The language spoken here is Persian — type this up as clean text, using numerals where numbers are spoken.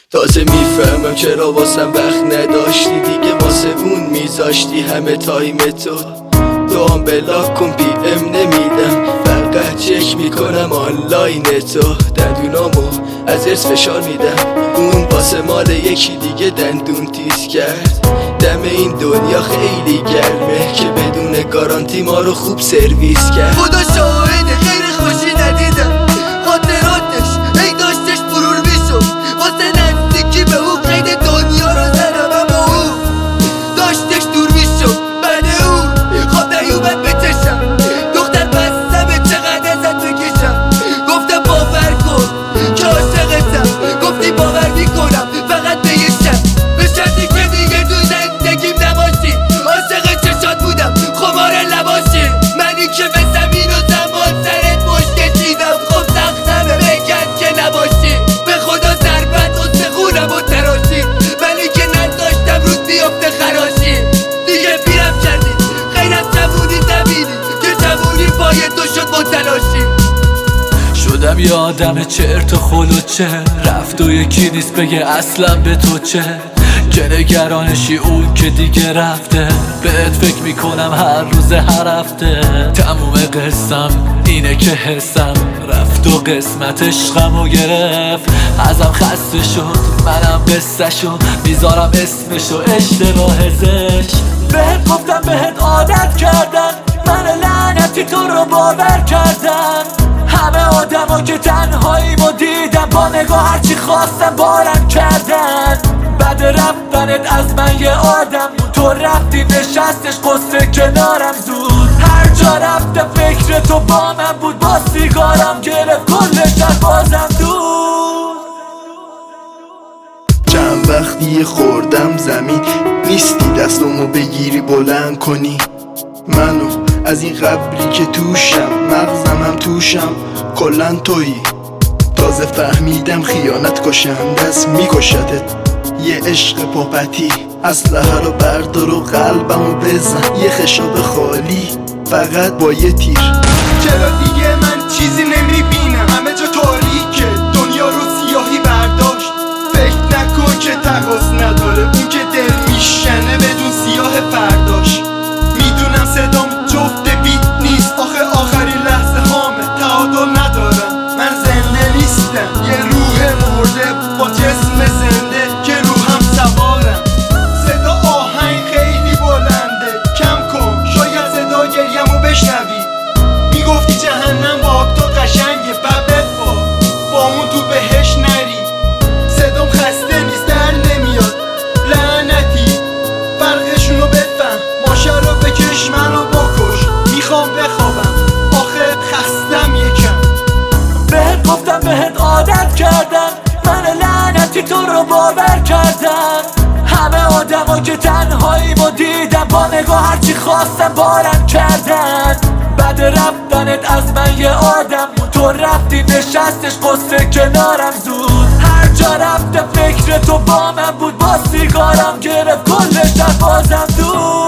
تازه میفهمم چرا واسم وقت نداشتی دیگه، واسه اون میذاشتی همه تایم تو هم بلاک کن پی ام نمیدم، فقط چک میکنم آنلاین تو. دندونامو از ارس فشار میدم، اون واسه مال یکی دیگه دندون تیز کرد. دم این دنیا خیلی گرمه که بدون گارانتی ما رو خوب سرویس کرد. خدا شاهده خیر خوشی ندیدم، خاطراتش ای داشتش برور میشد، واسه نزدیکی به او قید دنیا رو زدم، اما او داشتش دور میشد. بعد او خواب نیومد به چشم، دختر بستم چقدر ازت بکشم. گفتم باور کن که عاشقتم، گفتی باور میکنم فقط به یه شب، به شرطی که دیگه تو زندگیم نباشی. عاشق چشات بودم خمار لباشی، منی که به زمین و زمان سرت مشت کشیدم. خب سختمه بگن که نباشی، به خدا ضربت و سخونم و تراشی، منی که نذاشتم رود بیفته خراشی. دیگه پیرم کردی خیرم جوونی زمینی که جوونی پای تو شد متلاشی. شدم یه آدم چرت و خلوچه، رفت و یکی نیست بگه اصلا به تو چه، که نگرانشی اون که دیگه رفته. بهت فکر میکنم هر روز هر هفته، تموم قصم اینه که حسم رفت و قسمت عشقمو گرفت. ازم خسته شد منم قصه شو میذارم اسمشو اشتباه زش. بهت گفتم بهت عادت کردن، من لعنتی تو رو باور کردن. همه آدما که تنهاییمو دیدم، با نگاه هرچی خواستم بارم کردن. بعد رفتنت از من یه آدم بود، تو رفتی نشستش قصه کنارم زود. هر جا رفتم فکر تو با من بود، با سیگارم گرفت کل شب بازم دود. چند وقتی خوردم زمین، نیستی دستمو بگیری بلند کنی منو از این قبری که توشم، مغزمم توشم کلن تویی. تازه فهمیدم خیانت کشنده است، میکشتت یه عشق پاپتی. اسلحه رو بردار و قلبمو بزن، یه خشاب خالی فقط با یه تیر. چرا دیگه من چیزی نمیبینم، همه جا تاریکه، دنیا رو سیاهی برداشت. فکر نکن که تقاص نداره اون که دل میشنه بدون سیاه فرداش. میدونم صدام جفت بیت نیست، آخه آخرین لحظه هامه تعادل ندارم. من زنده نیستم، یه روح مرده با جسم زنده که روحم سوارم. صدا آهنگ خیلی بلنده، کم کن شاید صدا گریمو بشنوی. میگفتی جهنم با تو قشنگه، ببت با اون تو بهش نری. صدام خسته نیست در نمیاد لعنتی، فرقشونو بفهم. ماشه رو بکش منو بکش، میخوام بخوابم آخه خستم یکم. بهت گفتم بهت عادت کردم، من لعنتی تو رو باور کردم. همه آدما که تنهاییمو دیدم، با نگاه هرچی خواستم بارم کردن. بعد رفتنت از من یه آدم بود، تو رفتی نشستش قصه کنارم زود. هر جا رفتم فکر تو با من بود، با سیگارم گرفت کل شب بازم دود.